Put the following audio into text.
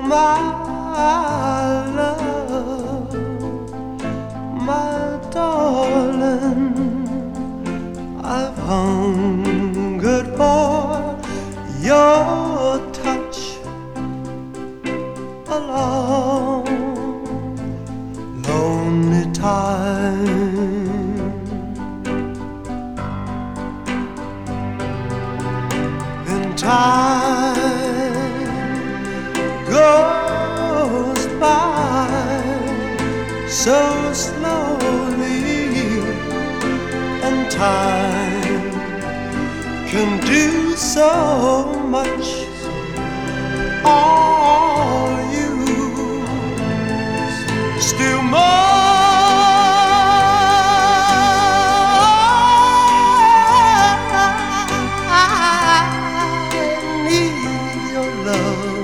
my love, my darling, I've hungered for your touch a long, lonely time. And time goes by so slowly, and time can do so much. Are you still more? I need your love.